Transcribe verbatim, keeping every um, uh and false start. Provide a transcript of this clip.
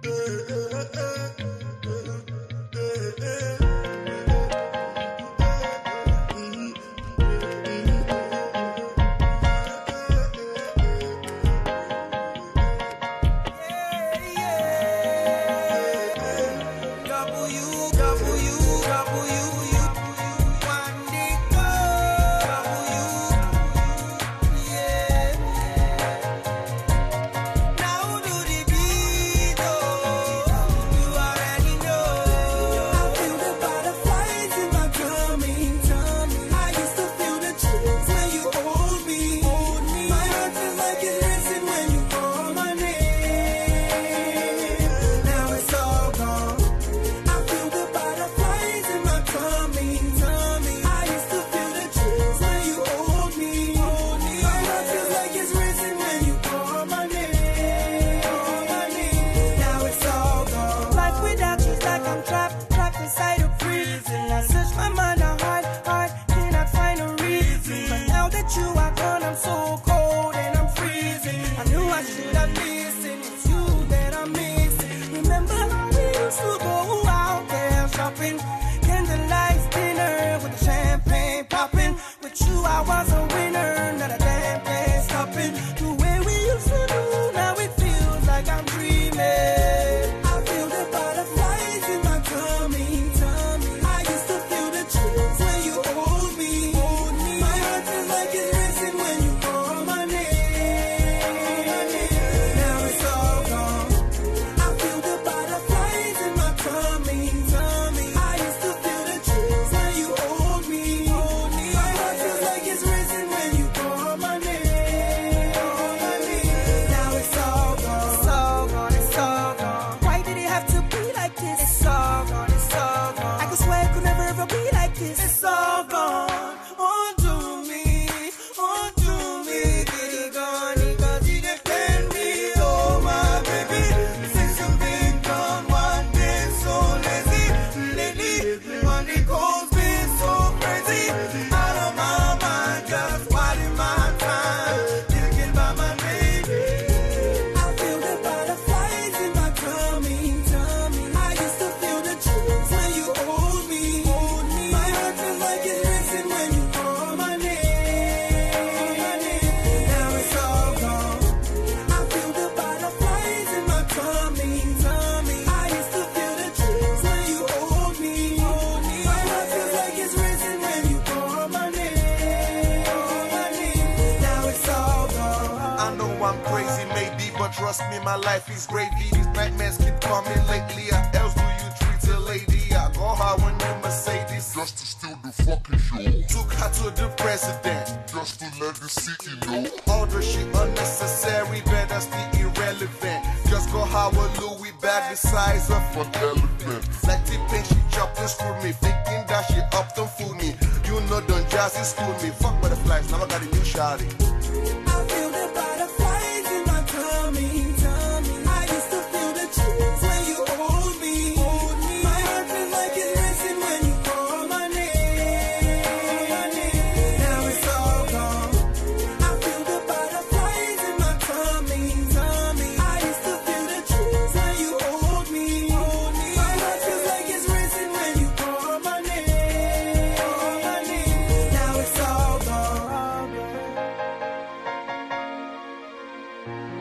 Trust me, my life is gravy. These nightmares keep coming lately. How else do you treat a lady? I go hard when you Mercedes just to steal the fucking show. Took her to the president just to let the city know. All the shit unnecessary, better stay irrelevant. Just go hard with Louis bag the size of an elephant. Like T-Pain, she chopped and screwed me, thinking that she up and fool me. You know, don't just school me. Fuck butterflies, now I got a new shawty. I feel the butterflies in my tummy, tummy. I used to feel the chills when you hold me, hold me. My heart feels like it's racing when you call my name. Now it's all gone. I feel the butterflies in my tummy, tummy. I used to feel the chills when you hold me, hold me. My heart feels like it's racing when you call my name, call my name. Now it's all gone.